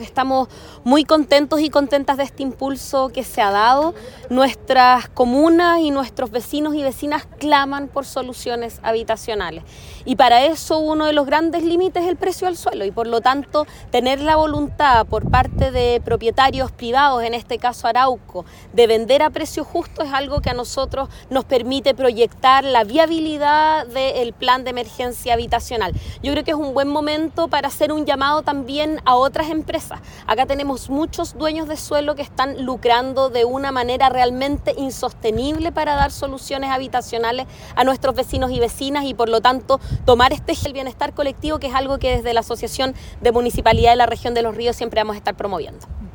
Estamos muy contentos y contentas de este impulso que se ha dado. Nuestras comunas y nuestros vecinos y vecinas claman por soluciones habitacionales. Y para eso uno de los grandes límites es el precio del suelo y por lo tanto tener la voluntad por parte de propietarios privados, en este caso Arauco, de vender a precio justo es algo que a nosotros nos permite proyectar la viabilidad del plan de emergencia habitacional. Yo creo que es un buen momento para hacer un llamado también a otras empresas. Acá tenemos muchos dueños de suelo que están lucrando de una manera realmente insostenible para dar soluciones habitacionales a nuestros vecinos y vecinas y por lo tanto tomar este eje del bienestar colectivo, que es algo que desde la Asociación de Municipalidad de la Región de Los Ríos siempre vamos a estar promoviendo.